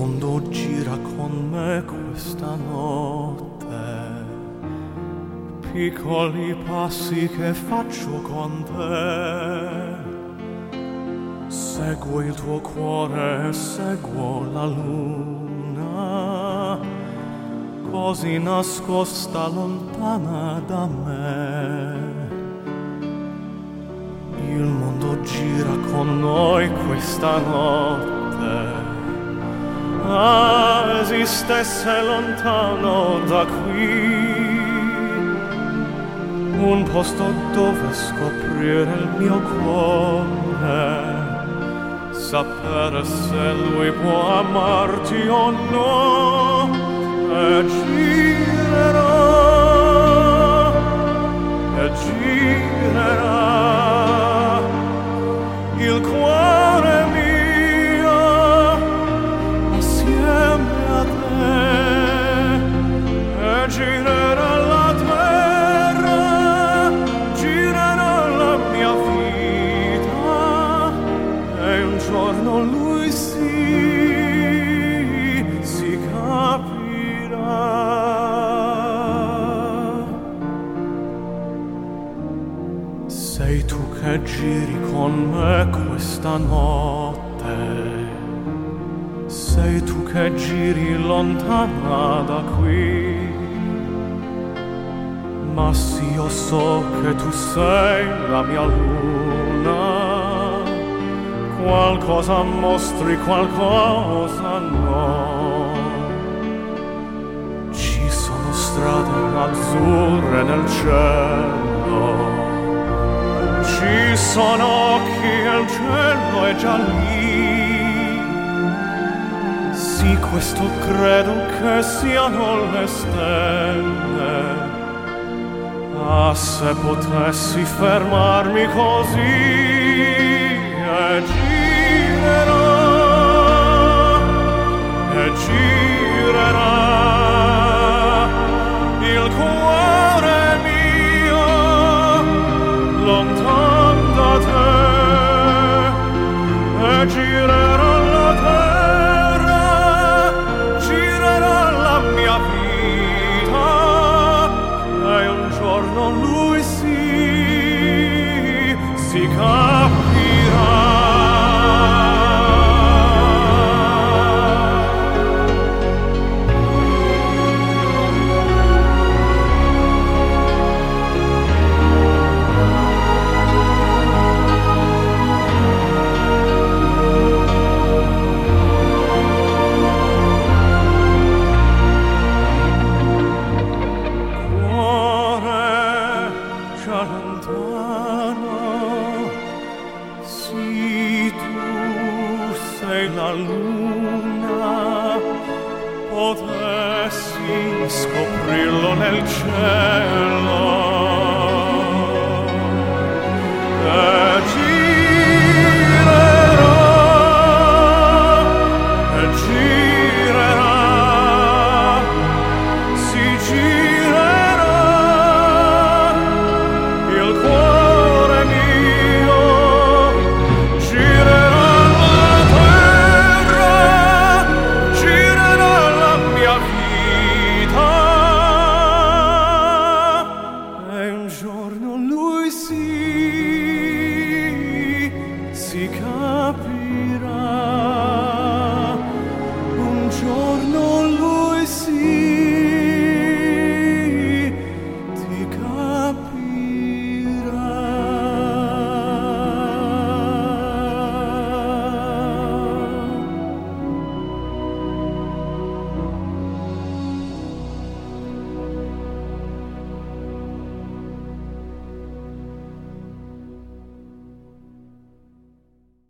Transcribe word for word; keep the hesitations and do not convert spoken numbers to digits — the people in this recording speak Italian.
mondo gira con me questa notte, piccoli passi che faccio con te. Seguo il tuo cuore, seguo la luna, così nascosta lontana da me. Il mondo gira con noi questa notte. Ah, esistesse lontano da qui un posto dove scoprire il mio cuore, sapere se lui può amarti o no, e girerò, e girerà il cuore mio assieme a te, e girerà la terra, girerà la mia vita, e un giorno lui si, si capirà. Sei tu che giri con me questa notte, sei tu che giri lontana da qui, ma sì, io so che tu sei la mia luna, qualcosa mostri, qualcosa no. Ci sono strade azzurre nel cielo, ci sono occhi e il cielo è già lì. Sì, questo credo che siano le stelle. Ah, se potessi fermarmi così, e girerò, e girerà il cuore mio lontano da te, e girerà la terra, girerà la mia vita, e un giorno lui si, si capirà. La luna, potessi scoprirlo nel cielo, e girerò, e girerà, si girerà il cuore mio, girerà si capirà.